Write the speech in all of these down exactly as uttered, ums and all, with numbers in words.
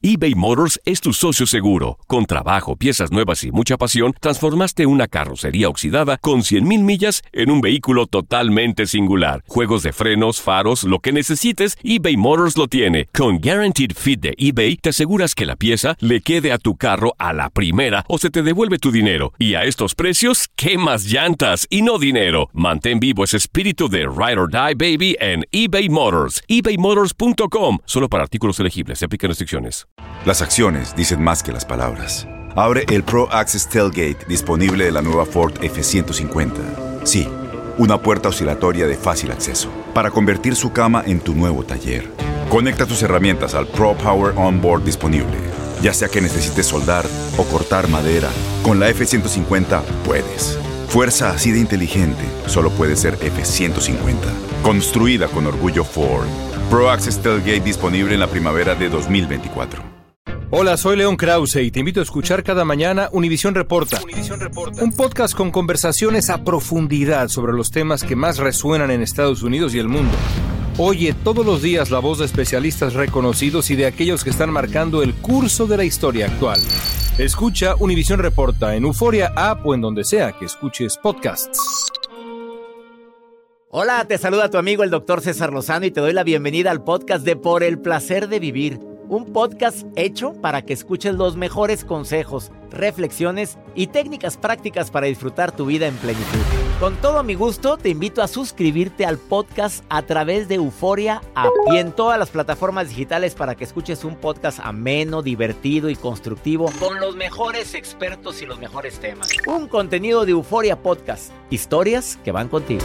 eBay Motors es tu socio seguro. Con trabajo, piezas nuevas y mucha pasión, transformaste una carrocería oxidada con cien mil millas en un vehículo totalmente singular. Juegos de frenos, faros, lo que necesites, eBay Motors lo tiene. Con Guaranteed Fit de eBay, te aseguras que la pieza le quede a tu carro a la primera o se te devuelve tu dinero. Y a estos precios, ¿qué más llantas y no dinero? Mantén vivo ese espíritu de Ride or Die, baby, en eBay Motors. ebay motors punto com. Solo para artículos elegibles. Se aplican restricciones. Las acciones dicen más que las palabras. Abre el Pro Access Tailgate disponible de la nueva Ford F ciento cincuenta. Sí, una puerta oscilatoria de fácil acceso para convertir su cama en tu nuevo taller. Conecta tus herramientas al Pro Power Onboard disponible. Ya sea que necesites soldar o cortar madera, con la F ciento cincuenta puedes. Fuerza así de inteligente solo puede ser F ciento cincuenta. Construida con orgullo Ford. Pro Access Tailgate disponible en la primavera de dos mil veinticuatro. Hola, soy León Krause y te invito a escuchar cada mañana Univisión Reporta. Univisión Reporta. Un podcast con conversaciones a profundidad sobre los temas que más resuenan en Estados Unidos y el mundo. Oye todos los días la voz de especialistas reconocidos y de aquellos que están marcando el curso de la historia actual. Escucha Univisión Reporta en Euforia App o en donde sea que escuches podcasts. Hola, te saluda tu amigo el doctor César Lozano y te doy la bienvenida al podcast de Por el Placer de Vivir. Un podcast hecho para que escuches los mejores consejos, reflexiones y técnicas prácticas para disfrutar tu vida en plenitud. Con todo mi gusto, te invito a suscribirte al podcast a través de Euforia App y en todas las plataformas digitales para que escuches un podcast ameno, divertido y constructivo con los mejores expertos y los mejores temas. Un contenido de Euforia Podcast. Historias que van contigo.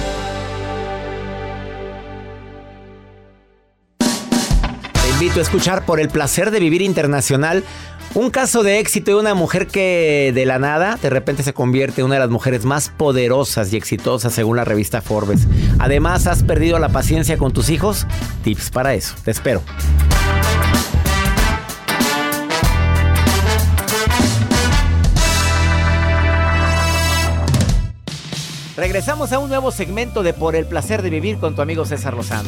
Te invito a escuchar Por el Placer de Vivir Internacional, un caso de éxito de una mujer que de la nada de repente se convierte en una de las mujeres más poderosas y exitosas según la revista Forbes. Además, ¿has perdido la paciencia con tus hijos? Tips para eso. Te espero. Regresamos a un nuevo segmento de Por el Placer de Vivir con tu amigo César Lozano.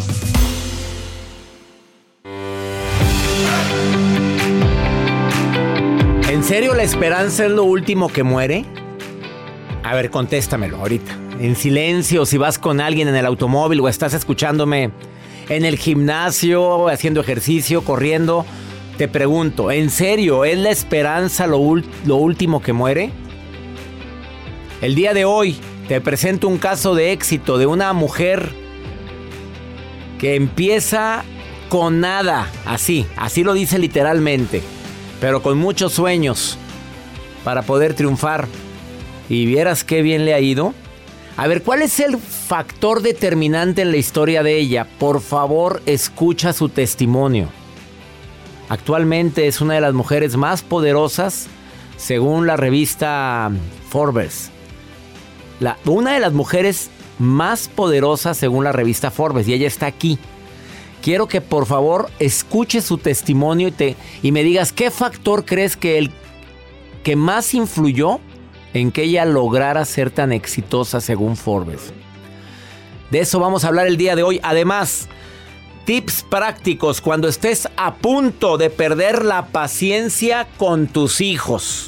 ¿En serio la esperanza es lo último que muere? A ver, contéstamelo ahorita. En silencio, si vas con alguien en el automóvil o estás escuchándome en el gimnasio, haciendo ejercicio, corriendo, te pregunto, ¿en serio es la esperanza lo, ul- lo último que muere? El día de hoy te presento un caso de éxito de una mujer que empieza con nada, así, así lo dice literalmente, pero con muchos sueños para poder triunfar. Y vieras qué bien le ha ido. A ver, ¿cuál es el factor determinante en la historia de ella? Por favor, escucha su testimonio. Actualmente es una de las mujeres más poderosas según la revista Forbes. La, una de las mujeres más poderosas según la revista Forbes, y ella está aquí. Quiero que por favor escuches su testimonio y, te, y me digas qué factor crees que el que más influyó en que ella lograra ser tan exitosa según Forbes. De eso vamos a hablar el día de hoy. Además, tips prácticos cuando estés a punto de perder la paciencia con tus hijos.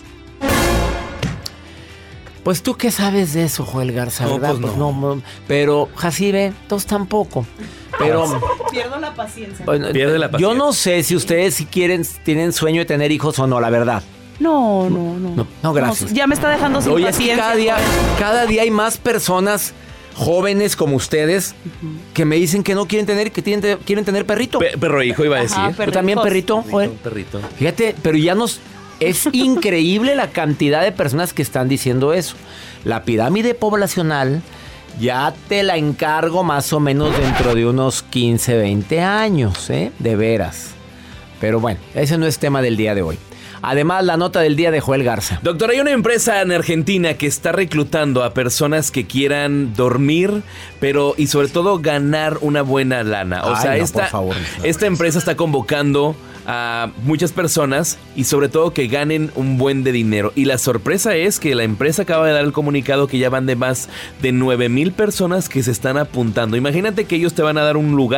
Pues tú qué sabes de eso, Joel Garza, no, ¿verdad? pues no. Pues no, pero Jacibe, todos tampoco. Pero pierdo la paciencia. Bueno, Pierde la paciencia. Yo no sé si ustedes si quieren tienen sueño de tener hijos o no, la verdad. No, no, no. No, no, gracias. No, ya me está dejando sin Oye, paciencia. es que cada día, cada día hay más personas jóvenes como ustedes uh-huh. que me dicen que no quieren tener, que tienen, quieren tener perrito. Pe- perro hijo iba a decir. Ajá, ¿Tú también perrito, Joel? Perrito. Fíjate, pero ya nos... Es increíble la cantidad de personas que están diciendo eso. La pirámide poblacional ya te la encargo más o menos dentro de unos quince, veinte años, ¿eh? De veras. Pero bueno, ese no es tema del día de hoy. Además, la nota del día de Joel Garza. Doctor, hay una empresa en Argentina que está reclutando a personas que quieran dormir, pero y sobre todo ganar una buena lana. O Ay, sea, no, esta, por favor. esta empresa está convocando a muchas personas y sobre todo que ganen un buen de dinero. Y la sorpresa es que la empresa acaba de dar el comunicado que ya van de más de nueve mil personas que se están apuntando. Imagínate que ellos te van a dar un lugar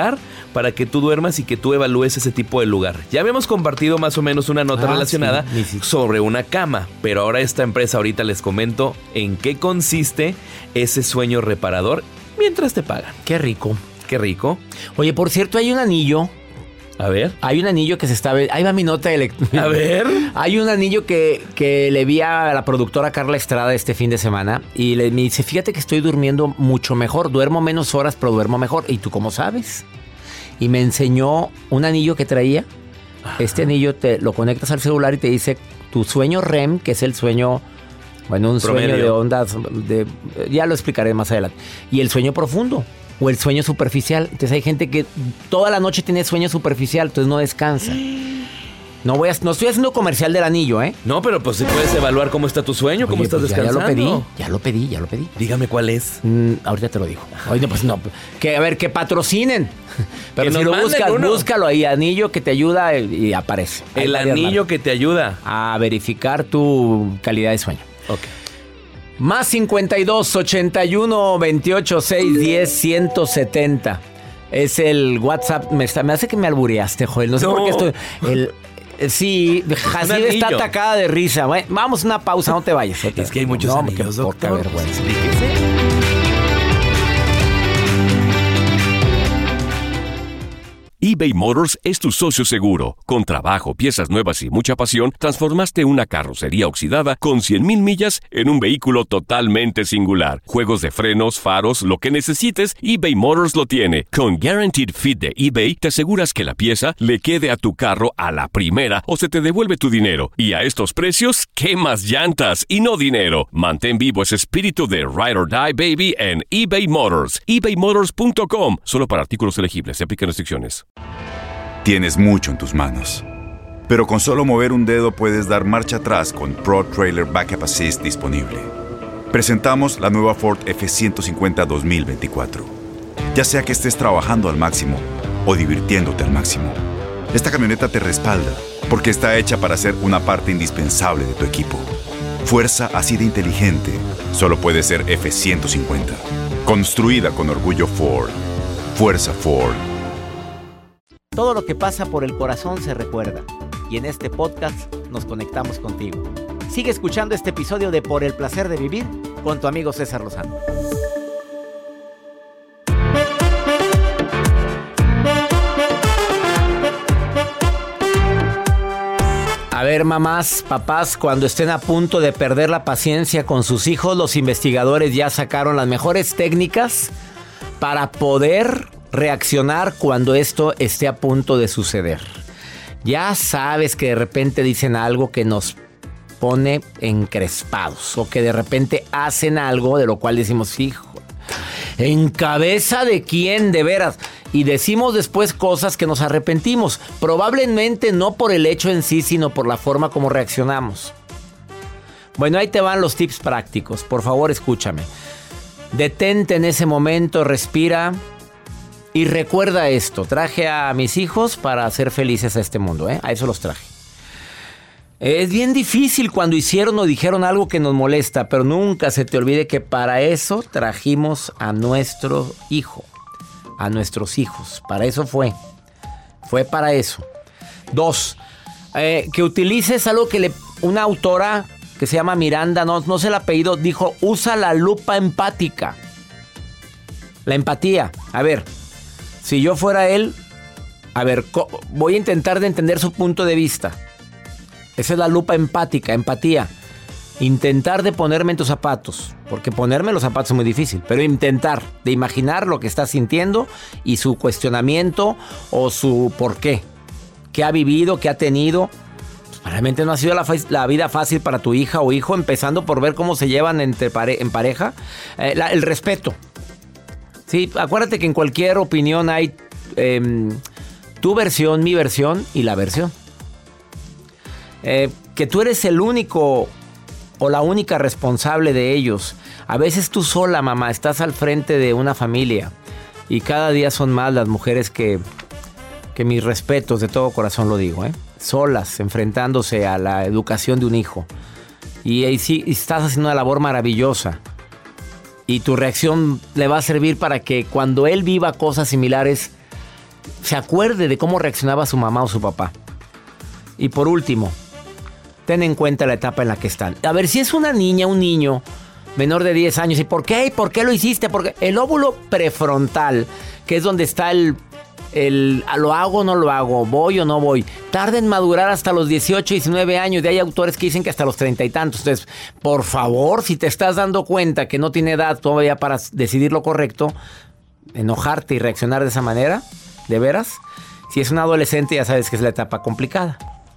para que tú duermas y que tú evalúes ese tipo de lugar. Ya habíamos compartido más o menos una nota Ah, relacionada sí, sí. sobre una cama, pero ahora esta empresa, ahorita les comento en qué consiste ese sueño reparador mientras te pagan. Qué rico. Qué rico. Oye, por cierto, hay un anillo. A ver. Hay un anillo que se está... Ahí va mi nota de lectura. A ver. Hay un anillo que, que le vi a la productora Carla Estrada este fin de semana y le, me dice, fíjate que estoy durmiendo mucho mejor, duermo menos horas, pero duermo mejor. ¿Y tú cómo sabes? Y me enseñó un anillo que traía. Este anillo te lo conectas al celular y te dice tu sueño R E M, que es el sueño... Bueno, un Promedio. sueño de ondas... De, ya lo explicaré más adelante. Y el sueño profundo. O el sueño superficial. Entonces hay gente que toda la noche tiene sueño superficial, entonces no descansa. No voy a, no estoy haciendo comercial del anillo, ¿eh? No, pero pues si puedes evaluar cómo está tu sueño, cómo Oye, estás pues ya, ya descansando. lo pedí, ya lo pedí, ya lo pedí. Dígame cuál es. Mm, ahorita te lo digo. Oye, pues no, que a ver, que patrocinen. Pero Que si nos lo manden buscas, uno. búscalo ahí, anillo que te ayuda y, y aparece. Hay El varias anillo marcas. que te ayuda. A verificar tu calidad de sueño. Ok. Más cincuenta y dos, ochenta y uno, veintiocho, seiscientos diez, ciento setenta. Es el WhatsApp. Me, está, me hace que me albureaste, Joel. No sé No. por qué estoy... El, eh, sí, Jacid está anillo. atacada de risa. Bueno, vamos a una pausa, no te vayas. Es que hay muchos no, anillos, qué poca doctor. vergüenza. Explíquese. eBay Motors es tu socio seguro. Con trabajo, piezas nuevas y mucha pasión, transformaste una carrocería oxidada con cien mil millas en un vehículo totalmente singular. Juegos de frenos, faros, lo que necesites, eBay Motors lo tiene. Con Guaranteed Fit de eBay, te aseguras que la pieza le quede a tu carro a la primera o se te devuelve tu dinero. Y a estos precios, ¿qué más llantas y no dinero? Mantén vivo ese espíritu de Ride or Die, baby, en eBay Motors. ebay motors punto com. Solo para artículos elegibles. Se aplican restricciones. Tienes mucho en tus manos, pero con solo mover un dedo puedes dar marcha atrás con Pro Trailer Backup Assist disponible. Presentamos la nueva Ford F ciento cincuenta dos mil veinticuatro. Ya sea que estés trabajando al máximo o divirtiéndote al máximo, esta camioneta te respalda porque está hecha para ser una parte indispensable de tu equipo. Fuerza así de inteligente solo puede ser F ciento cincuenta. Construida con orgullo Ford. Fuerza Ford. Todo lo que pasa por el corazón se recuerda. Y en este podcast nos conectamos contigo. Sigue escuchando este episodio de Por el Placer de Vivir con tu amigo César Lozano. A ver, mamás, papás, cuando estén a punto de perder la paciencia con sus hijos, los investigadores ya sacaron las mejores técnicas para poder reaccionar cuando esto esté a punto de suceder. Ya sabes que de repente dicen algo que nos pone encrespados o que de repente hacen algo de lo cual decimos, hijo, ¿en cabeza de quién de veras? Y decimos después cosas que nos arrepentimos, probablemente no por el hecho en sí, sino por la forma como reaccionamos. Bueno, ahí te van los tips prácticos, por favor escúchame. Detente en ese momento, respira y recuerda esto. Traje a mis hijos para hacer felices a este mundo, ¿eh? A eso los traje. Es bien difícil cuando hicieron o dijeron algo que nos molesta, pero nunca se te olvide que para eso trajimos a nuestro hijo, a nuestros hijos. Para eso fue. Fue para eso. Dos, eh, que utilices algo que le, una autora que se llama Miranda, no, no sé el apellido, dijo, usa la lupa empática. La empatía. A ver, si yo fuera él, a ver, co- voy a intentar de entender su punto de vista. Esa es la lupa empática, empatía. Intentar de ponerme en tus zapatos. Porque ponerme en los zapatos es muy difícil. Pero intentar de imaginar lo que está sintiendo y su cuestionamiento o su por qué. ¿Qué ha vivido? ¿Qué ha tenido? Pues, realmente no ha sido la, fa- la vida fácil para tu hija o hijo, empezando por ver cómo se llevan entre pare- en pareja. Eh, la- el respeto. Sí, acuérdate que en cualquier opinión hay eh, tu versión, mi versión y la versión. Eh, que tú eres el único o la única responsable de ellos. A veces tú sola, mamá, estás al frente de una familia y cada día son más las mujeres que, que mis respetos, de todo corazón lo digo, ¿eh? Solas, enfrentándose a la educación de un hijo. Y, y sí, estás haciendo una labor maravillosa. Y tu reacción le va a servir para que cuando él viva cosas similares, se acuerde de cómo reaccionaba su mamá o su papá. Y por último, ten en cuenta la etapa en la que están. A ver, si es una niña, un niño menor de diez años, ¿y por qué? ¿Y por qué lo hiciste? Porque el óvulo prefrontal, que es donde está el, el ¿lo hago o no lo hago? ¿Voy o no voy? Tarda en madurar hasta los dieciocho, diecinueve años. De hay autores que dicen que hasta los treinta y tantos. Entonces, por favor, si te estás dando cuenta que no tiene edad todavía para decidir lo correcto, enojarte y reaccionar de esa manera, ¿de veras? Si es un adolescente, ya sabes que es la etapa complicada.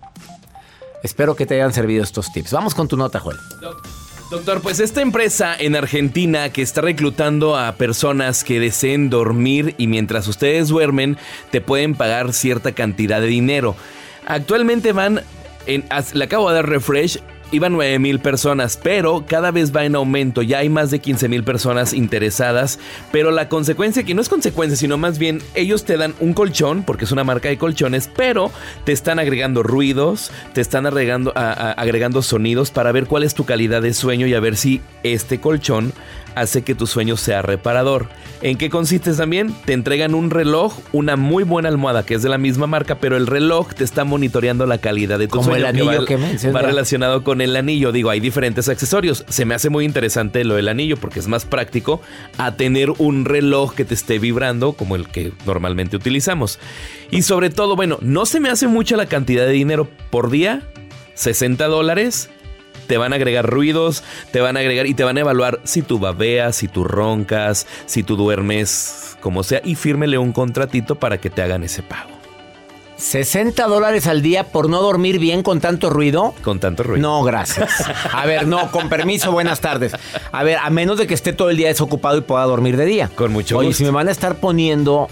Espero que te hayan servido estos tips. Vamos con tu nota, Joel. Doctor, pues esta empresa en Argentina que está reclutando a personas que deseen dormir y mientras ustedes duermen te pueden pagar cierta cantidad de dinero. Actualmente van, en, le acabo de dar refresh, iban nueve mil personas, pero cada vez va en aumento. Ya hay más de quince mil personas interesadas, pero la consecuencia, que no es consecuencia, sino más bien ellos te dan un colchón, porque es una marca de colchones, pero te están agregando ruidos, te están agregando, a, a, agregando sonidos para ver cuál es tu calidad de sueño y a ver si este colchón hace que tu sueño sea reparador. ¿En qué consiste también? Te entregan un reloj, una muy buena almohada que es de la misma marca, pero el reloj te está monitoreando la calidad de tu Como sueño. el anillo que va, que mencioné. va relacionado con el anillo. Digo, hay diferentes accesorios. Se me hace muy interesante lo del anillo porque es más práctico a tener un reloj que te esté vibrando como el que normalmente utilizamos. Y sobre todo, bueno, no se me hace mucha la cantidad de dinero por día. sesenta dólares. Te van a agregar ruidos, te van a agregar y te van a evaluar si tú babeas, si tú roncas, si tú duermes, como sea, y fírmele un contratito para que te hagan ese pago. ¿sesenta dólares al día por no dormir bien con tanto ruido? Con tanto ruido. No, gracias. A ver, no, con permiso, buenas tardes. A ver, a menos de que esté todo el día desocupado y pueda dormir de día. Con mucho Oye, gusto. si me van a estar poniendo...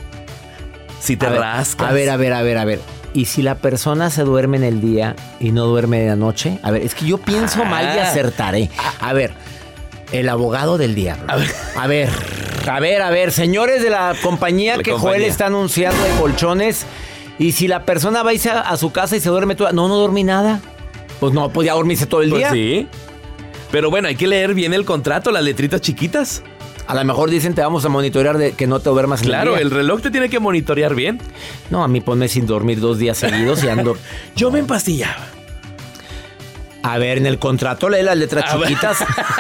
Si te a ver, rascas. A ver, a ver, a ver, a ver. ¿Y si la persona se duerme en el día y no duerme de la noche? A ver, es que yo pienso Ah. mal y acertaré. A ver, el abogado del diablo. A ver, a ver, a ver, a ver, señores de la compañía La que compañía. Joel está anunciando de colchones. Y si la persona va a irse a, a su casa y se duerme toda... No, no dormí nada. Pues no, podía dormirse todo el Pues día. sí. Pero bueno, hay que leer bien el contrato, las letritas chiquitas. A lo mejor dicen te vamos a monitorear de que no te duermas en Claro, el día. el reloj te tiene que monitorear bien. No, a mí ponme sin dormir dos días seguidos y ando... Yo me empastillaba. A ver, en el contrato lee las letras A ver. chiquitas.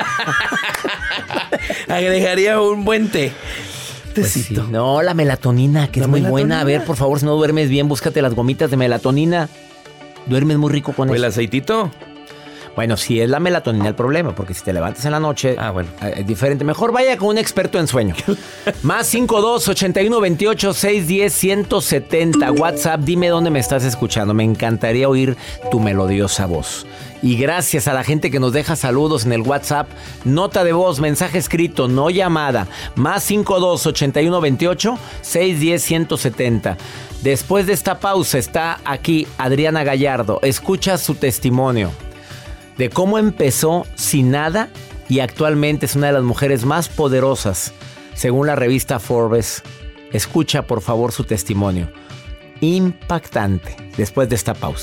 Agregaría un buen té. Pues sí. Tecito. No, la melatonina, que La es muy melatonina. buena. A ver, por favor, si no duermes bien, búscate las gomitas de melatonina. Duermes muy rico con ¿O el eso. aceitito? Bueno, si es la melatonina el problema, porque si te levantas en la noche, Ah, bueno. eh, es diferente. Mejor vaya con un experto en sueño. Más cinco dos, ochenta y uno, veintiocho, seiscientos diez, ciento setenta. WhatsApp, dime dónde me estás escuchando. Me encantaría oír tu melodiosa voz. Y gracias a la gente que nos deja saludos en el WhatsApp. Nota de voz, mensaje escrito, no llamada. Más cinco dos, ochenta y uno, veintiocho, seiscientos diez, ciento setenta. Después de esta pausa está aquí Adriana Gallardo. Escucha su testimonio de cómo empezó sin nada y actualmente es una de las mujeres más poderosas, según la revista Forbes. Escucha, por favor, su testimonio. Impactante. Después de esta pausa.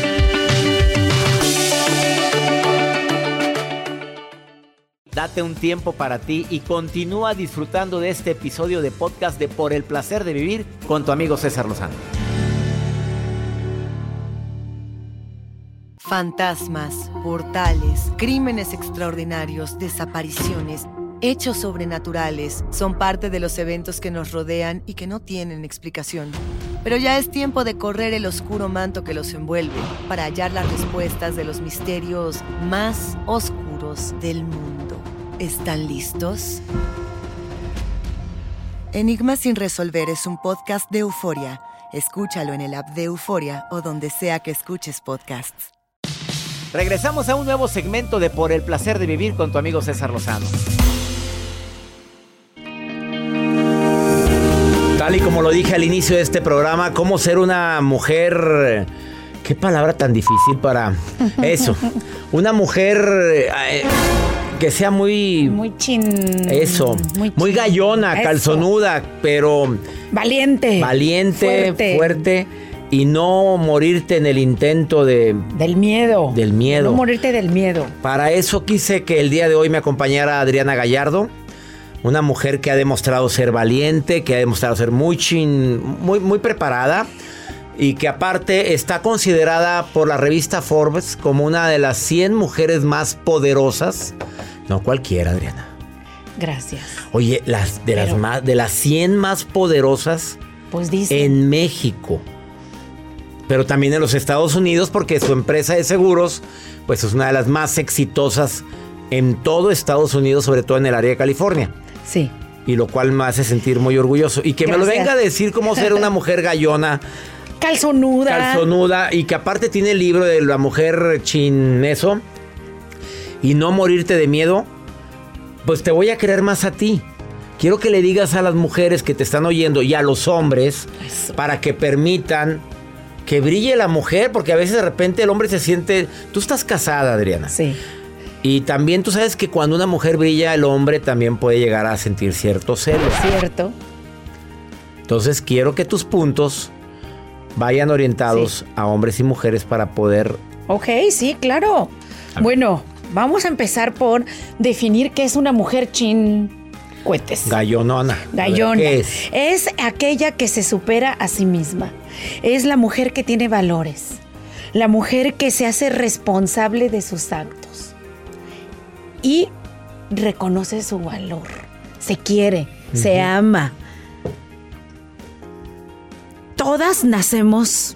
Date un tiempo para ti y continúa disfrutando de este episodio de podcast de Por el Placer de Vivir con tu amigo César Lozano. Fantasmas, portales, crímenes extraordinarios, desapariciones, hechos sobrenaturales son parte de los eventos que nos rodean y que no tienen explicación. Pero ya es tiempo de correr el oscuro manto que los envuelve para hallar las respuestas de los misterios más oscuros del mundo. ¿Están listos? Enigma sin resolver es un podcast de Euforia. Escúchalo en el app de Euforia o donde sea que escuches podcasts. Regresamos a un nuevo segmento de Por el Placer de Vivir con tu amigo César Lozano. Tal y como lo dije al inicio de este programa, cómo ser una mujer... Qué palabra tan difícil para eso. Una mujer eh, que sea muy... Muy chin. Eso. Muy, Muy chin. gallona, Eso. calzonuda, pero... Valiente. Valiente, Fuerte. fuerte. Y no morirte en el intento de... Del miedo. Del miedo. No morirte del miedo. Para eso quise que el día de hoy me acompañara Adriana Gallardo, Una mujer que ha demostrado ser valiente, que ha demostrado ser muy chin, muy, muy preparada y que aparte está considerada por la revista Forbes como una de las cien mujeres más poderosas. No cualquiera, Adriana. Gracias. Oye, las de, Pero, las más, de las cien más poderosas pues dice. en México. Pero también en los Estados Unidos, porque su empresa de seguros pues es una de las más exitosas en todo Estados Unidos, sobre todo en el área de California. Sí. Y lo cual me hace sentir muy orgulloso. Y que Gracias. me lo venga a decir cómo ser una mujer gallona, Calzonuda. calzonuda, y que aparte tiene el libro de la mujer chin eso, y no morirte de miedo, pues te voy a querer más a ti. Quiero que le digas a las mujeres que te están oyendo y a los hombres, Eso. para que permitan que brille la mujer, porque a veces de repente el hombre se siente... Tú estás casada, Adriana. Sí. Y también tú sabes que cuando una mujer brilla, el hombre también puede llegar a sentir cierto celo. Cierto. Entonces quiero que tus puntos vayan orientados Sí. a hombres y mujeres para poder... Ok, sí, claro. Bueno, vamos a empezar por definir qué es una mujer chin cohetes. Gallonona. Gallona. ¿Qué es? Es aquella que se supera a sí misma. Es la mujer que tiene valores. La mujer que se hace responsable de sus actos. Y reconoce su valor. Se quiere, uh-huh. se ama. Todas nacemos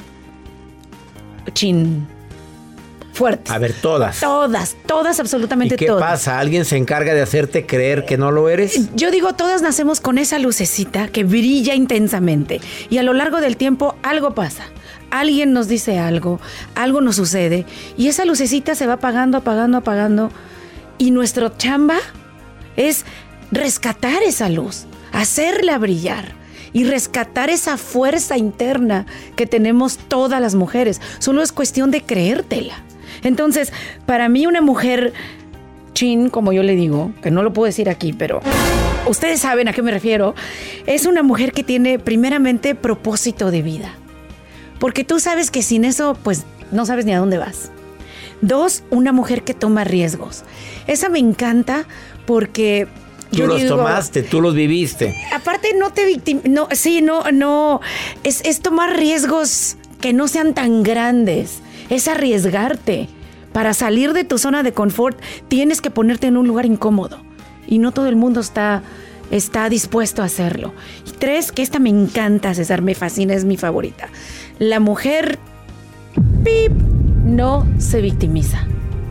chin fuertes. A ver, todas. Todas, todas, absolutamente ¿Y qué todas. pasa? ¿Alguien se encarga de hacerte creer que no lo eres? Yo digo, todas nacemos con esa lucecita que brilla intensamente. Y a lo largo del tiempo algo pasa. Alguien nos dice algo, algo nos sucede. Y esa lucecita se va apagando, apagando, apagando. Y nuestro chamba es rescatar esa luz, hacerla brillar. Y rescatar esa fuerza interna que tenemos todas las mujeres. Solo es cuestión de creértela. Entonces, para mí una mujer chin, como yo le digo, que no lo puedo decir aquí, pero ustedes saben a qué me refiero, es una mujer que tiene primeramente propósito de vida. Porque tú sabes que sin eso, pues no sabes ni a dónde vas. Dos, una mujer que toma riesgos. Esa me encanta porque... Tú yo los digo, tomaste, tú los viviste. Aparte no te victim... No, sí, no, no... Es, es tomar riesgos que no sean tan grandes. Es arriesgarte. Para salir de tu zona de confort tienes que ponerte en un lugar incómodo. Y no todo el mundo está, está dispuesto a hacerlo. Y tres, que esta me encanta, César, me fascina, es mi favorita. La mujer... ¡Pip! No se victimiza.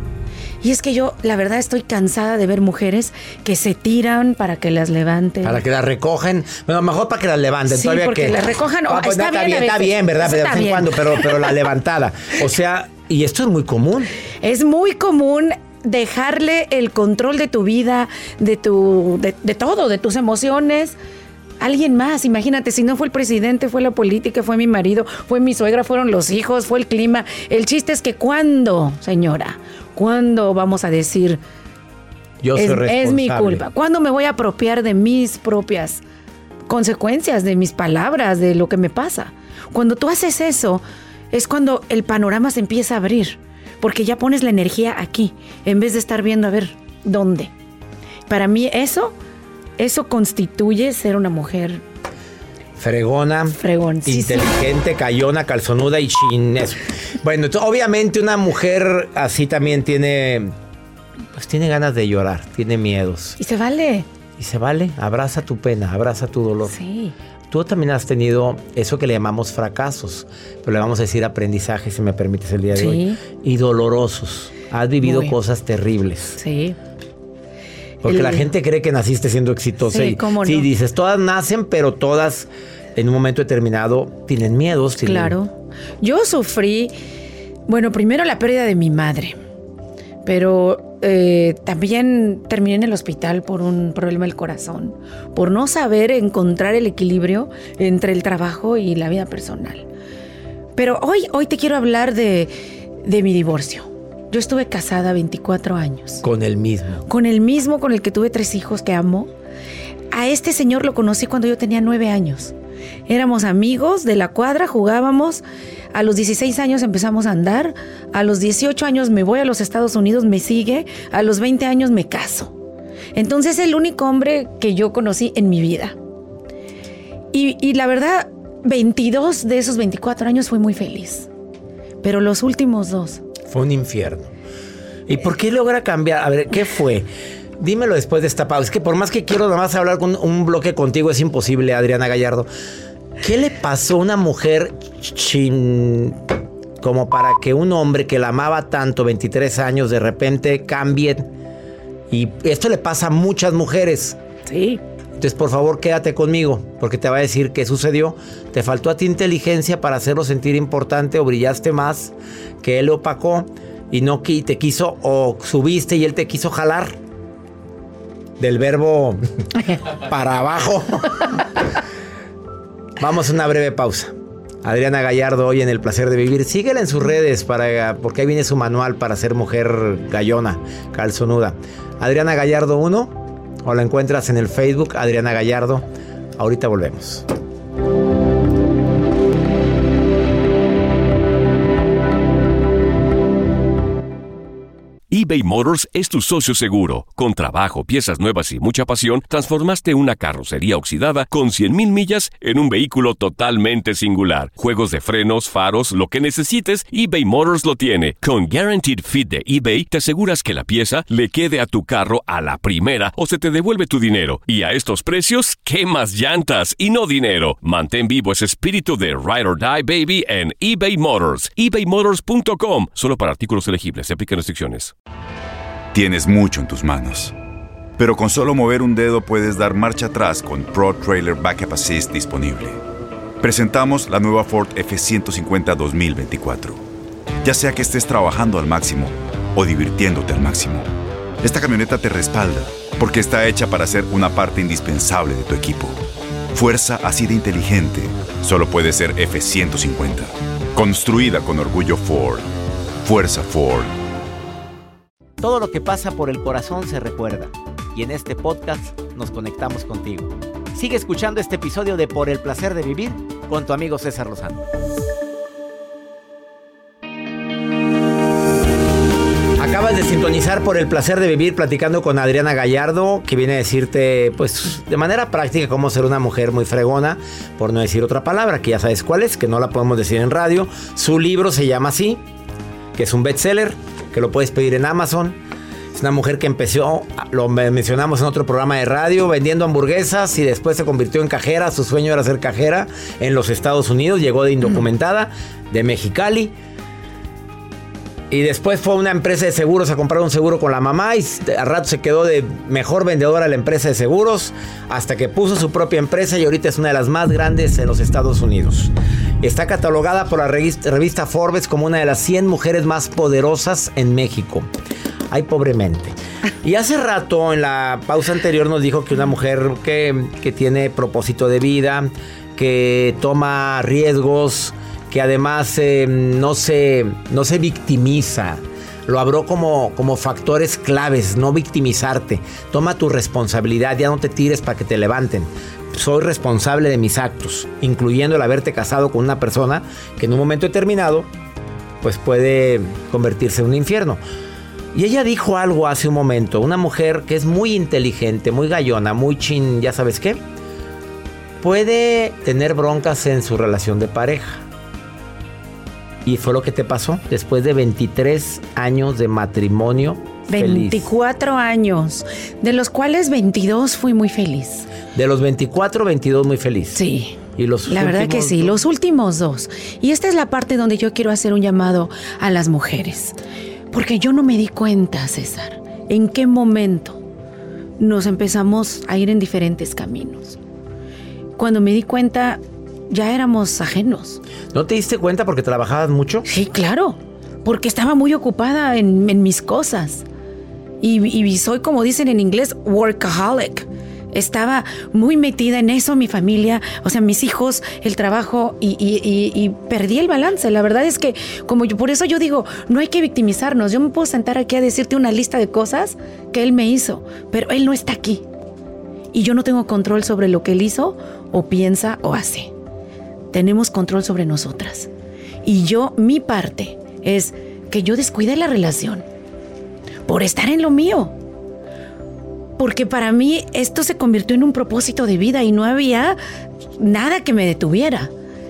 Y es que yo, la verdad, estoy cansada de ver mujeres que se tiran para que las levanten. Para que las recogen. Bueno, mejor para que las levanten. Sí, Todavía porque que... las recojan. Ah, pues, está, está bien, bien, está bien, ¿verdad? De Está vez en bien. cuando, pero, pero la levantada. O sea, y esto es muy común. Es muy común dejarle el control de tu vida, de tu, de, de todo, de tus emociones. Alguien más, imagínate, si no fue el presidente, fue la política, fue mi marido, fue mi suegra, fueron los hijos, fue el clima. El chiste es que ¿cuándo, señora? ¿Cuándo vamos a decir Yo soy es, responsable? es mi culpa? ¿Cuándo me voy a apropiar de mis propias consecuencias, de mis palabras, de lo que me pasa? Cuando tú haces eso, es cuando el panorama se empieza a abrir, porque ya pones la energía aquí, en vez de estar viendo a ver dónde. Para mí eso... Eso constituye ser una mujer fregona, fregoncísima, inteligente, callona, calzonuda y chin. Eso. Bueno, entonces, obviamente una mujer así también tiene, pues tiene ganas de llorar, tiene miedos. Y se vale. Y se vale, abraza tu pena, abraza tu dolor. Sí. Tú también has tenido eso que le llamamos fracasos, pero le vamos a decir aprendizaje, si me permites, el día de sí. hoy. Y dolorosos. Has vivido Muy. cosas terribles. Sí. Porque El... la gente cree que naciste siendo exitosa. Sí, y, cómo no. Sí, dices, todas nacen, pero todas en un momento determinado tienen miedos. Tienen... Claro. Yo sufrí, bueno, primero la pérdida de mi madre, pero eh, también terminé en el hospital por un problema del corazón, por no saber encontrar el equilibrio entre el trabajo y la vida personal. Pero hoy, hoy te quiero hablar de, de mi divorcio. Yo estuve casada veinticuatro años. Con el mismo. Con el mismo con el que tuve tres hijos que amo. A este señor lo conocí cuando yo tenía nueve años. Éramos amigos de la cuadra, jugábamos. A los dieciséis años empezamos a andar. A los dieciocho años me voy a los Estados Unidos, me sigue. A los veinte años me caso. Entonces es el único hombre que yo conocí en mi vida. Y, y la verdad, veintidós de esos veinticuatro años fui muy feliz. Pero los últimos dos... Fue un infierno. ¿Y por qué logra cambiar? A ver, ¿qué fue? Dímelo después de esta pausa. Es que por más que quiero nada más hablar con un bloque contigo, es imposible, Adriana Gallardo. ¿Qué le pasó a una mujer chin, como para que un hombre que la amaba tanto, veintitrés años, de repente cambie? Y esto le pasa a muchas mujeres. Sí. Entonces, por favor, quédate conmigo, porque te va a decir qué sucedió. ¿Te faltó a ti inteligencia para hacerlo sentir importante o brillaste más que él opacó y no te quiso, o subiste y él te quiso jalar? Del verbo para abajo. Vamos a una breve pausa. Adriana Gallardo hoy en El Placer de Vivir. Síguela en sus redes para, porque ahí viene su manual para ser mujer gallona, calzonuda. Adriana Gallardo uno, o la encuentras en el Facebook Adriana Gallardo. Ahorita volvemos. eBay Motors es tu socio seguro. Con trabajo, piezas nuevas y mucha pasión, transformaste una carrocería oxidada con cien mil millas en un vehículo totalmente singular. Juegos de frenos, faros, lo que necesites, eBay Motors lo tiene. Con Guaranteed Fit de eBay, te aseguras que la pieza le quede a tu carro a la primera o se te devuelve tu dinero. Y a estos precios, ¿quemas llantas y no dinero? Mantén vivo ese espíritu de Ride or Die, baby, en eBay Motors. ebay motors punto com. Solo para artículos elegibles. Se aplican restricciones. Tienes mucho en tus manos, pero con solo mover un dedo puedes dar marcha atrás con Pro Trailer Backup Assist disponible. Presentamos la nueva Ford F ciento cincuenta dos mil veinticuatro. Ya sea que estés trabajando al máximo o divirtiéndote al máximo, esta camioneta te respalda porque está hecha para ser una parte indispensable de tu equipo. Fuerza así de inteligente solo puede ser F ciento cincuenta. Construida con orgullo Ford. Fuerza Ford. Todo lo que pasa por el corazón se recuerda. Y en este podcast nos conectamos contigo. Sigue escuchando este episodio de Por el Placer de Vivir con tu amigo César Lozano. Acabas de sintonizar Por el Placer de Vivir platicando con Adriana Gallardo, que viene a decirte, pues, de manera práctica cómo ser una mujer muy fregona, por no decir otra palabra, que ya sabes cuál es, que no la podemos decir en radio. Su libro se llama así, que es un bestseller, que lo puedes pedir en Amazon. Es una mujer que empezó, lo mencionamos en otro programa de radio, vendiendo hamburguesas y después se convirtió en cajera. Su sueño era ser cajera en los Estados Unidos. Llegó de indocumentada, de Mexicali. Y después fue a una empresa de seguros a comprar un seguro con la mamá y al rato se quedó de mejor vendedora de la empresa de seguros hasta que puso su propia empresa y ahorita es una de las más grandes en los Estados Unidos. Está catalogada por la revista, revista Forbes como una de las cien mujeres más poderosas en México. Ay, pobremente. Y hace rato, en la pausa anterior, nos dijo que una mujer que, que tiene propósito de vida, que toma riesgos, que además eh, no, se, no se victimiza. Lo habló como, como factores claves, no victimizarte. Toma tu responsabilidad, ya no te tires para que te levanten. Soy responsable de mis actos, incluyendo el haberte casado con una persona que en un momento determinado pues puede convertirse en un infierno. Y ella dijo algo hace un momento, una mujer que es muy inteligente, muy gallona, muy chin, ¿ya sabes qué? Puede tener broncas en su relación de pareja. Y fue lo que te pasó después de veintitrés años de matrimonio feliz. veinticuatro años, de los cuales veintidós fui muy feliz. De los veinticuatro, veintidós muy feliz. Sí. ¿Y los la verdad que sí, dos? Los últimos dos. Y esta es la parte donde yo quiero hacer un llamado a las mujeres. Porque yo no me di cuenta, César, en qué momento nos empezamos a ir en diferentes caminos. Cuando me di cuenta, ya éramos ajenos. ¿No te diste cuenta porque trabajabas mucho? Sí, claro, porque estaba muy ocupada en, en mis cosas. Y, y soy, como dicen en inglés, workaholic. Estaba muy metida en eso, mi familia, o sea, mis hijos, el trabajo, y, y, y, y perdí el balance. La verdad es que, como yo, por eso yo digo, no hay que victimizarnos. Yo me puedo sentar aquí a decirte una lista de cosas que él me hizo, pero él no está aquí. Y yo no tengo control sobre lo que él hizo, o piensa, o hace. Tenemos control sobre nosotras. Y yo, mi parte, es que yo descuidé la relación por estar en lo mío. porque para mí esto se convirtió en un propósito de vida y no había nada que me detuviera.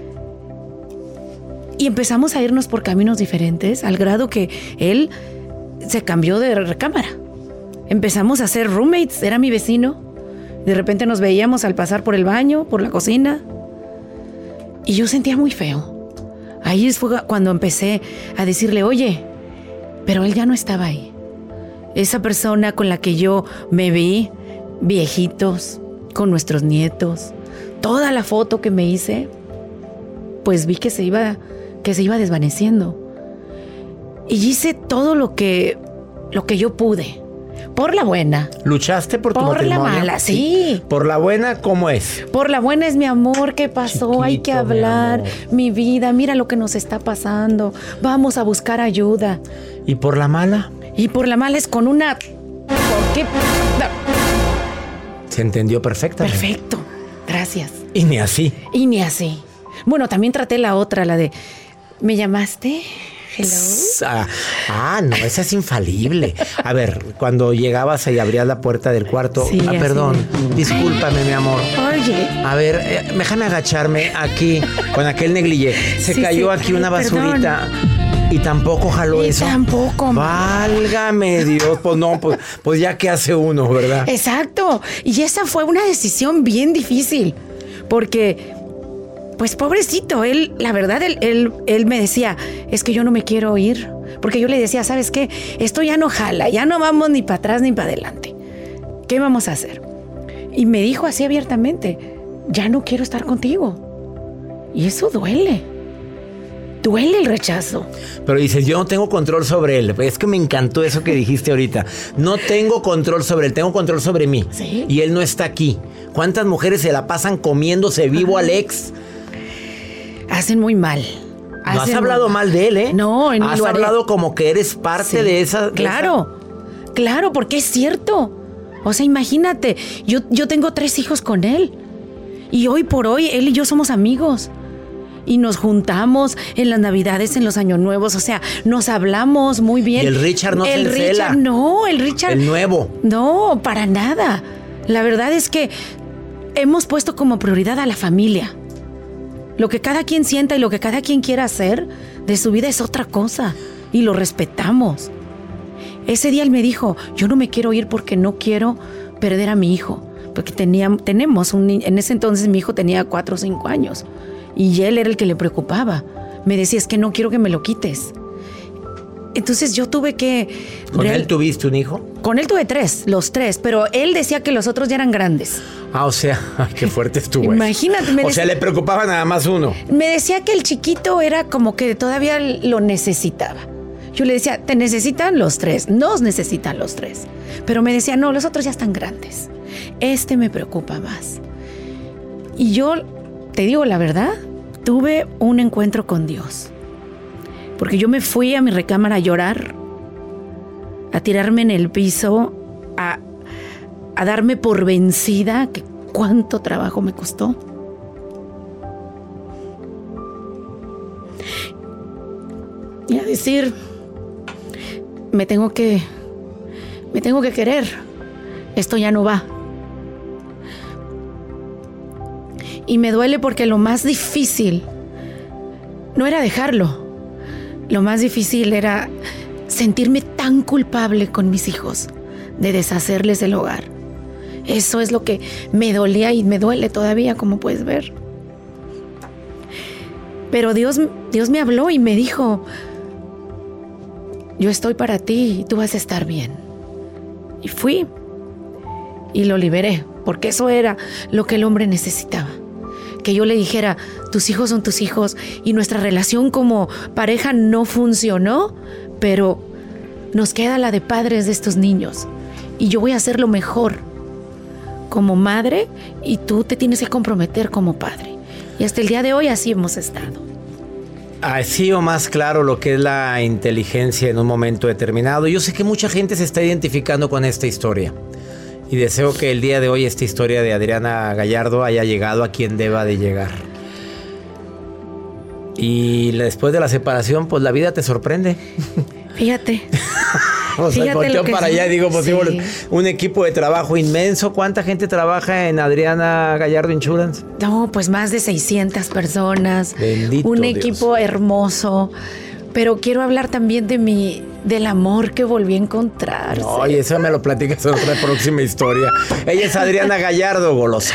Y empezamos a irnos por caminos diferentes, al grado que él se cambió de recámara. Empezamos a ser roommates, era mi vecino. De repente nos veíamos al pasar por el baño, por la cocina. Y yo sentía muy feo. Ahí fue cuando empecé a decirle, oye, pero él ya no estaba ahí. Esa persona con la que yo me vi, viejitos, con nuestros nietos, toda la foto que me hice, pues vi que se iba, que se iba desvaneciendo. Y hice todo lo que, lo que yo pude. Por la buena. ¿Luchaste por tu por matrimonio? Por la mala, sí. ¿Por la buena cómo es? Por la buena es mi amor, ¿qué pasó? Chiquito, hay que hablar, mi, mi vida, mira lo que nos está pasando. Vamos a buscar ayuda. ¿Y por la mala? Y por la mala es con una... ¿Por qué? Se entendió perfectamente. Perfecto, gracias. Y ni así. Y ni así. Bueno, también traté la otra, la de... ¿Me llamaste? Hello. Ah, ah, no, esa es infalible. A ver, cuando llegabas y abrías la puerta del cuarto, sí, ah, perdón, así. Discúlpame, mi amor. Oye. A ver, eh, déjame agacharme aquí con aquel negligé. Se sí, cayó sí, aquí una basurita. Perdón. Y tampoco jaló y eso. Tampoco. Válgame Dios, pues no, pues, pues ya que hace uno, ¿verdad? Exacto. Y esa fue una decisión bien difícil, porque... Pues pobrecito, él, la verdad, él, él, él me decía, es que yo no me quiero ir. Porque yo le decía, ¿sabes qué? Esto ya no jala, ya no vamos ni para atrás ni para adelante. ¿Qué vamos a hacer? Y me dijo así abiertamente, ya no quiero estar contigo. Y eso duele. Duele el rechazo. Pero dices, yo no tengo control sobre él. Es que me encantó eso que dijiste ahorita. No tengo control sobre él, tengo control sobre mí. ¿Sí? Y él no está aquí. ¿Cuántas mujeres se la pasan comiéndose vivo al ex? Hacen muy mal. No has hablado mal de él, ¿eh? No, ni has lo haré. hablado como que eres parte sí, de esa... Claro, esa... claro, porque es cierto. O sea, imagínate, yo, yo tengo tres hijos con él. Y hoy por hoy, él y yo somos amigos. Y nos juntamos en las Navidades, en los Años Nuevos. O sea, nos hablamos muy bien. Y el Richard no el se encela. Richard, no, el Richard... El nuevo. No, para nada. La verdad es que hemos puesto como prioridad a la familia. Lo que cada quien sienta y lo que cada quien quiera hacer de su vida es otra cosa. Y lo respetamos. Ese día él me dijo, yo no me quiero ir porque no quiero perder a mi hijo. Porque tenía, tenemos un niño, en ese entonces mi hijo tenía cuatro o cinco años. Y él era el que le preocupaba. Me decía, es que no quiero que me lo quites. Entonces yo tuve que... ¿Con real... él tuviste un hijo? Con él tuve tres, los tres. Pero él decía que los otros ya eran grandes. Ah, o sea, ay, qué fuerte estuvo. Imagínate. Me o decía, sea, le preocupaba nada más uno. Me decía que el chiquito era como que todavía lo necesitaba. Yo le decía, te necesitan los tres, nos necesitan los tres. Pero me decía, no, los otros ya están grandes. Este me preocupa más. Y yo, te digo la verdad, tuve un encuentro con Dios. Porque yo me fui a mi recámara a llorar, a tirarme en el piso, a, a darme por vencida, que cuánto trabajo me costó. Y a decir, me tengo que, me tengo que querer, esto ya no va. Y me duele porque lo más difícil no era dejarlo. Lo más difícil era sentirme tan culpable con mis hijos de deshacerles el hogar. Eso es lo que me dolía y me duele todavía, como puedes ver. Pero Dios, Dios me habló y me dijo, yo estoy para ti y tú vas a estar bien. Y fui y lo liberé, porque eso era lo que el hombre necesitaba. Que yo le dijera, tus hijos son tus hijos y nuestra relación como pareja no funcionó, pero nos queda la de padres de estos niños. Y yo voy a hacer lo mejor como madre y tú te tienes que comprometer como padre. Y hasta el día de hoy así hemos estado. Así o más claro lo que es la inteligencia en un momento determinado. Yo sé que mucha gente se está identificando con esta historia. Y deseo que el día de hoy esta historia de Adriana Gallardo haya llegado a quien deba de llegar. Y después de la separación, pues la vida te sorprende. Fíjate. O sea, volteo para allá y digo, pues sí. digo, un equipo de trabajo inmenso. ¿Cuánta gente trabaja en Adriana Gallardo Insurance? No, pues más de seiscientas personas. Bendito un Dios. equipo hermoso. Pero quiero hablar también de mi, del amor que volví a encontrar. No, y eso me lo platicas en otra próxima historia. Ella es Adriana Gallardo, golosa.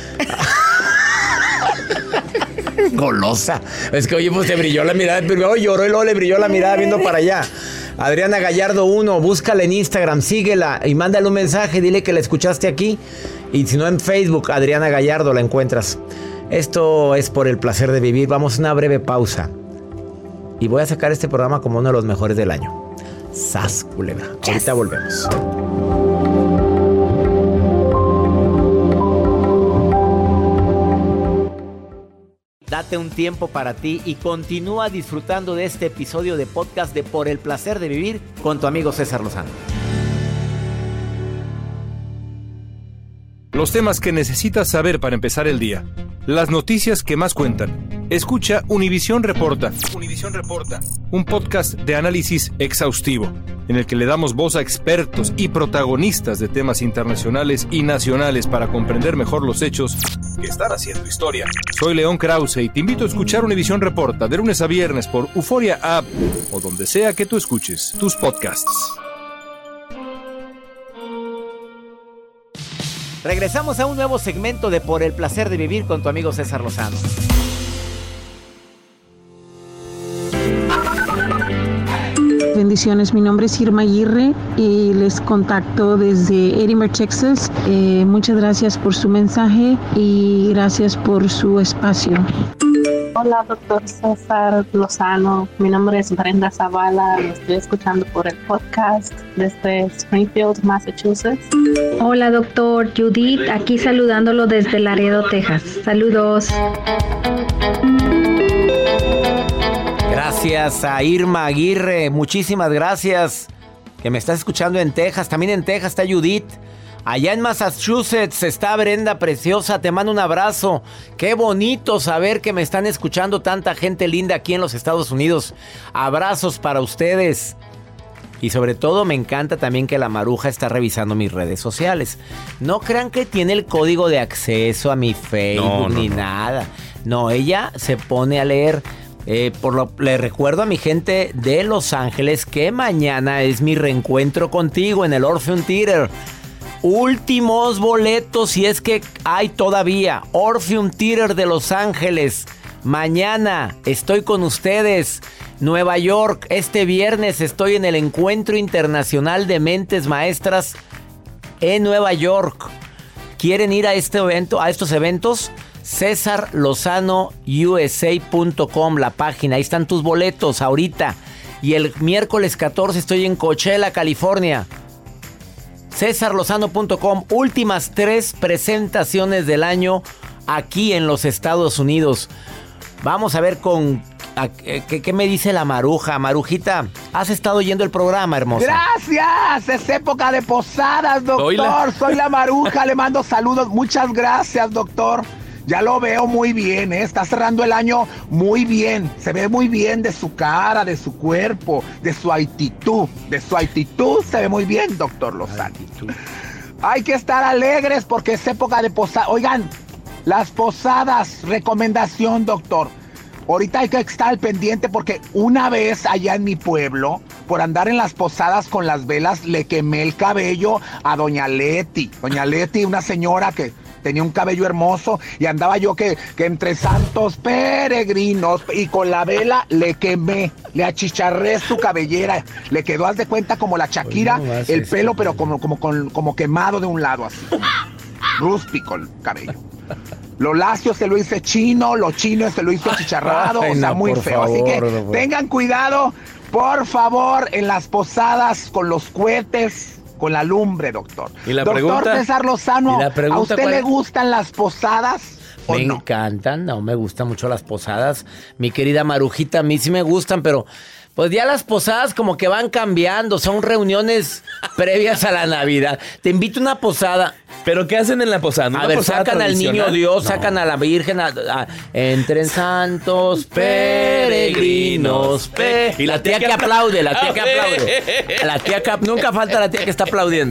Golosa. Es que, oye, pues te brilló la mirada. Primero lloró y luego le brilló la mirada viendo para allá. Adriana Gallardo uno, búscala en Instagram, síguela y mándale un mensaje, dile que la escuchaste aquí. Y si no, en Facebook, Adriana Gallardo la encuentras. Esto es Por el Placer de Vivir. Vamos a una breve pausa. Y voy a sacar este programa como uno de los mejores del año. Sas, culebra. Yes. Ahorita volvemos. Date un tiempo para ti y continúa disfrutando de este episodio de podcast de Por el Placer de Vivir con tu amigo César Lozano. Los temas que necesitas saber para empezar el día. Las noticias que más cuentan. Escucha Univisión Reporta. Univisión Reporta. Un podcast de análisis exhaustivo, en el que le damos voz a expertos y protagonistas de temas internacionales y nacionales para comprender mejor los hechos que están haciendo historia. Soy León Krause y te invito a escuchar Univisión Reporta de lunes a viernes por Euforia App o donde sea que tú escuches tus podcasts. Regresamos a un nuevo segmento de Por el Placer de Vivir con tu amigo César Lozano. Bendiciones, mi nombre es Irma Aguirre y les contacto desde Edinburgh, Texas. Eh, muchas gracias por su mensaje y gracias por su espacio. Hola, doctor César Lozano. Mi nombre es Brenda Zavala. Lo estoy escuchando por el podcast desde Springfield, Massachusetts. Hola, doctor Judith. Aquí saludándolo desde Laredo, Texas. Saludos. Gracias a Irma Aguirre. Muchísimas gracias. Que me estás escuchando en Texas. También en Texas está Judith. Allá en Massachusetts está Brenda preciosa, te mando un abrazo. Qué bonito saber que me están escuchando tanta gente linda aquí en los Estados Unidos. Abrazos para ustedes. Y sobre todo me encanta también que la Maruja está revisando mis redes sociales. No crean que tiene el código de acceso a mi Facebook no, no, ni no. nada. No, ella se pone a leer. Eh, por lo, le recuerdo a mi gente de Los Ángeles que mañana es mi reencuentro contigo en el Orpheum Theater. Últimos boletos, si es que hay todavía. Orpheum Theater de Los Ángeles. Mañana estoy con ustedes. Nueva York, este viernes estoy en el Encuentro Internacional de Mentes Maestras en Nueva York. ¿Quieren ir a este evento, a estos eventos? César Lozano U S A punto com, la página. Ahí están tus boletos ahorita. Y el miércoles catorce estoy en Coachella, California. César Lozano punto com, últimas tres presentaciones del año aquí en los Estados Unidos. Vamos a ver con a, ¿qué, qué me dice la Maruja. Marujita, ¿has estado oyendo el programa, hermosa? Gracias, es época de posadas, doctor. Oila. Soy la Maruja, le mando saludos. Muchas gracias, doctor. Ya lo veo muy bien, ¿eh? Está cerrando el año muy bien. Se ve muy bien de su cara, de su cuerpo, de su actitud. De su actitud se ve muy bien, doctor Lozano. Hay que estar alegres porque es época de posadas. Oigan, las posadas, recomendación, doctor. Ahorita hay que estar al pendiente porque una vez allá en mi pueblo, por andar en las posadas con las velas, le quemé el cabello a doña Leti. Doña Leti, una señora que tenía un cabello hermoso y andaba yo que, que entre santos peregrinos y con la vela le quemé, le achicharré su cabellera, le quedó, haz de cuenta, como la Shakira, pues no, el pelo, pero como, como, como, como quemado de un lado, así, rústico el cabello. Lo lacio se lo hice chino, lo chino se lo hizo achicharrado, Ay, o sea, no, muy feo. Favor, así que no, tengan cuidado, por favor, en las posadas con los cohetes, con la lumbre, doctor. ¿Y la doctor pregunta? César Lozano, ¿a usted le gustan las posadas o me no? encantan, no me gustan mucho las posadas. Mi querida Marujita, a mí sí me gustan, pero pues ya las posadas como que van cambiando, son reuniones previas a la Navidad. Te invito a una posada ¿Pero qué hacen en la posada? A ver, posada sacan al niño Dios, no. sacan a la Virgen, a, a, entren santos peregrinos. Pe... Y la tía que aplaude, la tía que aplaude. La tía que, nunca falta la tía que está aplaudiendo.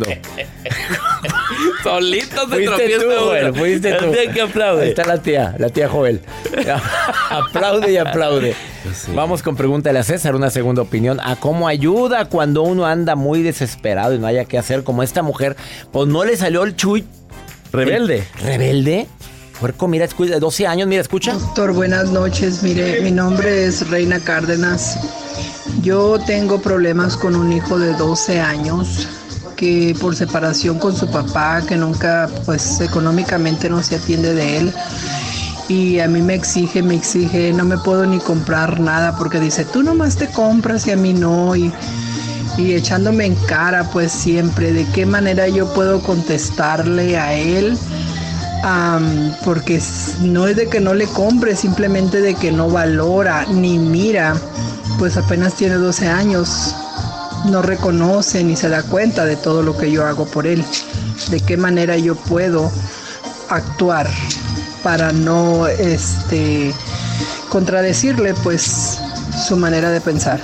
Solito se fuiste tú, Joel, fuiste tú. La tía que aplaude. Ahí está la tía, la tía Joel. Aplaude y aplaude. Sí. Vamos con pregúntale a César, una segunda opinión. ¿A cómo ayuda cuando uno anda muy desesperado y no haya qué hacer? Como esta mujer, pues no le salió el chuy. Rebelde. ¿El ¿Rebelde? Puerco, mira, escucha, doce años, mira, escucha. Doctor, buenas noches. Mire, mi nombre es Reina Cárdenas. Yo tengo problemas con un hijo de doce años que por separación con su papá, que nunca, pues económicamente no se atiende de él. Y a mí me exige, me exige, no me puedo ni comprar nada porque dice, tú nomás te compras y a mí no. Y, y echándome en cara, pues siempre, de qué manera yo puedo contestarle a él. Um, porque no es de que no le compre, simplemente de que no valora ni mira, pues apenas tiene doce años, no reconoce ni se da cuenta de todo lo que yo hago por él. De qué manera yo puedo actuar para no este contradecirle pues su manera de pensar.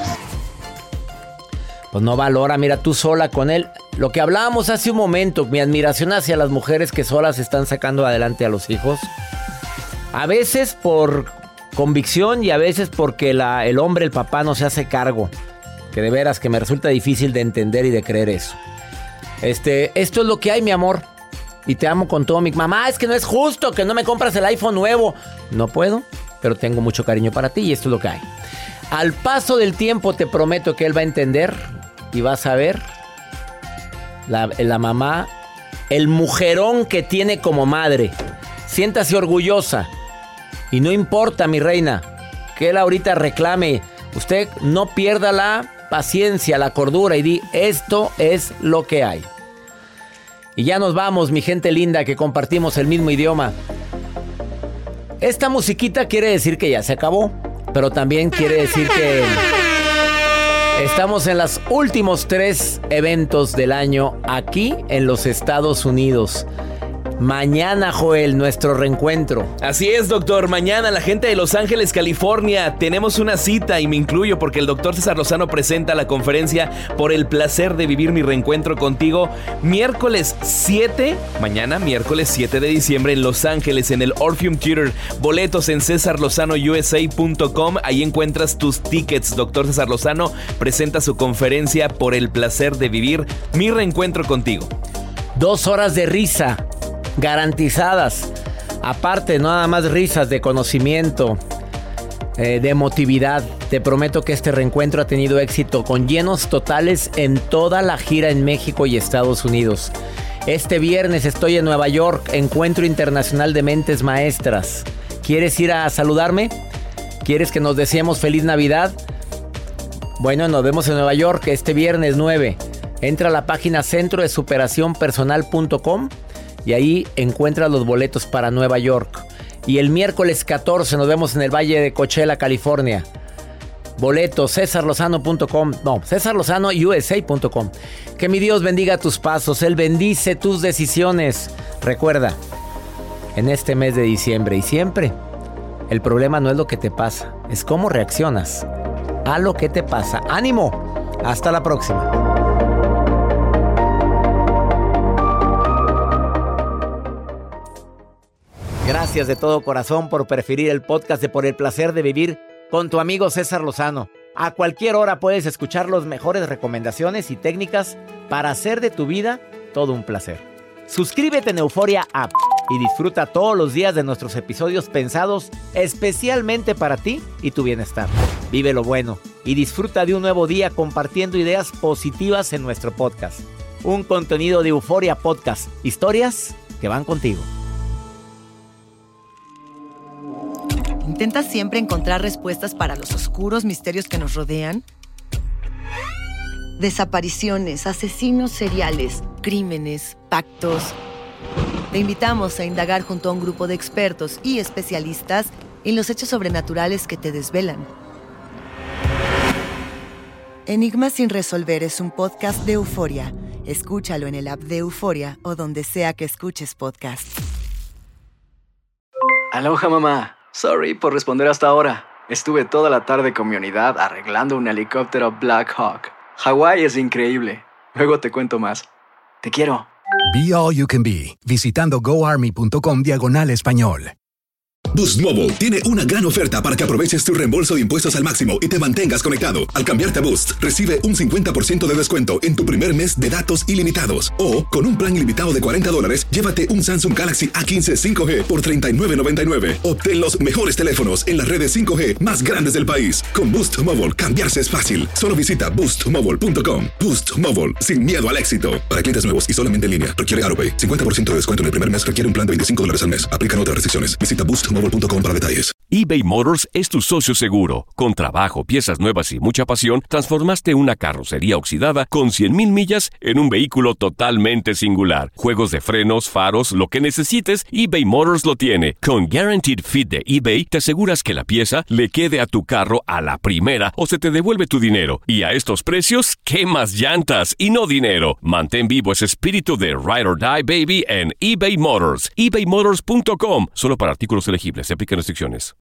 Pues no valora, mira, tú sola con él. Lo que hablábamos hace un momento, mi admiración hacia las mujeres que solas están sacando adelante a los hijos. A veces por convicción y a veces porque la, el hombre, el papá, no se hace cargo. Que de veras que me resulta difícil de entender y de creer eso. Este, esto es lo que hay, mi amor. Y te amo con todo mi... Mamá, es que no es justo que no me compras el iPhone nuevo. No puedo, pero tengo mucho cariño para ti y esto es lo que hay. Al paso del tiempo te prometo que él va a entender y vas a ver la, la mamá, el mujerón que tiene como madre. Siéntase orgullosa. Y no importa, mi reina, que él ahorita reclame. Usted no pierda la paciencia, la cordura y di, esto es lo que hay. Y ya nos vamos, mi gente linda, que compartimos el mismo idioma. Esta musiquita quiere decir que ya se acabó, pero también quiere decir que estamos en los últimos tres eventos del año aquí en los Estados Unidos. Mañana, Joel, nuestro reencuentro. Así es, doctor. Mañana la gente de Los Ángeles, California, tenemos una cita y me incluyo porque el doctor César Lozano presenta la conferencia Por el placer de vivir mi reencuentro contigo. Miércoles siete, mañana miércoles siete de diciembre en Los Ángeles, en el Orpheum Theater. Boletos en cesar lozano u s a punto com. Ahí encuentras tus tickets. Doctor César Lozano presenta su conferencia Por el placer de vivir mi reencuentro contigo. Dos horas de risa garantizadas. Aparte, no nada más risas, de conocimiento, eh, de emotividad. Te prometo que este reencuentro ha tenido éxito con llenos totales en toda la gira en México y Estados Unidos. Este viernes estoy en Nueva York, Encuentro Internacional de Mentes Maestras. ¿Quieres ir a saludarme? ¿Quieres que nos deseemos feliz Navidad? Bueno, nos vemos en Nueva York este viernes nueve. Entra a la página centro de superación personal punto com y ahí encuentras los boletos para Nueva York. Y el miércoles catorce nos vemos en el Valle de Coachella, California. Boletos, cesar lozano punto com. No, cesar lozano u s a punto com. Que mi Dios bendiga tus pasos. Él bendice tus decisiones. Recuerda, en este mes de diciembre y siempre, el problema no es lo que te pasa, es cómo reaccionas a lo que te pasa. ¡Ánimo! Hasta la próxima. Gracias de todo corazón por preferir el podcast de Por el placer de vivir con tu amigo César Lozano. A cualquier hora puedes escuchar las mejores recomendaciones y técnicas para hacer de tu vida todo un placer. Suscríbete en Euforia App y disfruta todos los días de nuestros episodios pensados especialmente para ti y tu bienestar. Vive lo bueno y disfruta de un nuevo día compartiendo ideas positivas en nuestro podcast. Un contenido de Euforia Podcast. Historias que van contigo. ¿Intentas siempre encontrar respuestas para los oscuros misterios que nos rodean? Desapariciones, asesinos seriales, crímenes, pactos. Te invitamos a indagar junto a un grupo de expertos y especialistas en los hechos sobrenaturales que te desvelan. Enigmas sin resolver es un podcast de Euforia. Escúchalo en el app de Euforia o donde sea que escuches podcast. Aloha, mamá. Sorry por responder hasta ahora. Estuve toda la tarde con mi unidad arreglando un helicóptero Black Hawk. Hawái es increíble. Luego te cuento más. Te quiero. Be All You Can Be, visitando goarmy.com diagonal español. Boost Mobile tiene una gran oferta para que aproveches tu reembolso de impuestos al máximo y te mantengas conectado. Al cambiarte a Boost, recibe un cincuenta por ciento de descuento en tu primer mes de datos ilimitados. O, con un plan ilimitado de cuarenta dólares, llévate un Samsung Galaxy A quince cinco G por treinta y nueve noventa y nueve. Obtén los mejores teléfonos en las redes cinco G más grandes del país. Con Boost Mobile, cambiarse es fácil. Solo visita boost mobile punto com. Boost Mobile, sin miedo al éxito. Para clientes nuevos y solamente en línea, requiere AutoPay. cincuenta por ciento de descuento en el primer mes requiere un plan de veinticinco dólares al mes. Aplican otras restricciones. Visita boost mobile punto com para detalles. eBay Motors es tu socio seguro. Con trabajo, piezas nuevas y mucha pasión, transformaste una carrocería oxidada con cien mil millas en un vehículo totalmente singular. Juegos de frenos, faros, lo que necesites, eBay Motors lo tiene. Con Guaranteed Fit de eBay, te aseguras que la pieza le quede a tu carro a la primera o se te devuelve tu dinero. Y a estos precios, ¿quemas llantas y no dinero? Mantén vivo ese espíritu de Ride or Die, baby, en eBay Motors. eBay motors punto com. Solo para artículos elegibles. Se aplican restricciones.